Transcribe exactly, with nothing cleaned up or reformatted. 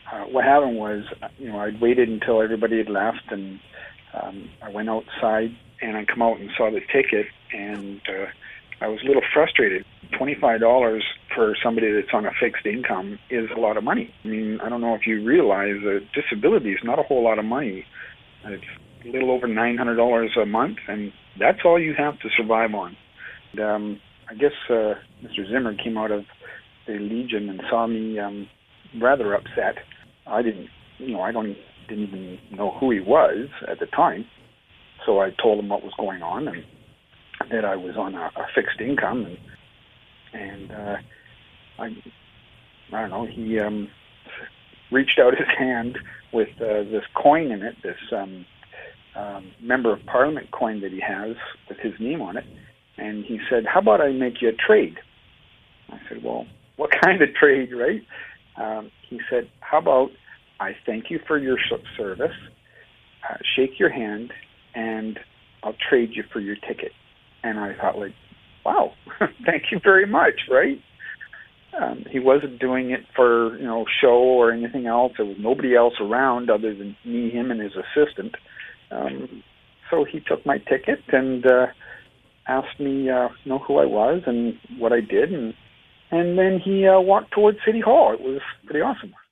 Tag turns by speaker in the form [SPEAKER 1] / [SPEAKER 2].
[SPEAKER 1] uh, what happened was, you know, I'd waited until everybody had left, and um, I went outside, and I come out and saw the ticket, and uh, I was a little frustrated. twenty-five dollars for somebody that's on a fixed income is a lot of money. I mean, I don't know if you realize that disability is not a whole lot of money. It's a little over nine hundred dollars a month, and that's all you have to survive on. And, um, I guess uh, Mister Zimmer came out of the Legion and saw me um, rather upset. I didn't, you know, I don't didn't even know who he was at the time. So I told him what was going on and that I was on a, a fixed income, and and uh, I, I don't know. He um, reached out his hand with uh, this coin in it, this um, um, member of Parliament coin that he has with his name on it, and he said, "How about I make you a trade?" I said, "Well, what kind of trade, right?" Um, he said, "How about I thank you for your service, uh, shake your hand, and I'll trade you for your ticket." And I thought, like, wow, thank you very much, right? Um, he wasn't doing it for, you know, show or anything else. There was nobody else around other than me, him, and his assistant. Um, so he took my ticket and uh, asked me, uh, you know, who I was and what I did, and and then he uh, walked towards City Hall. It was pretty awesome.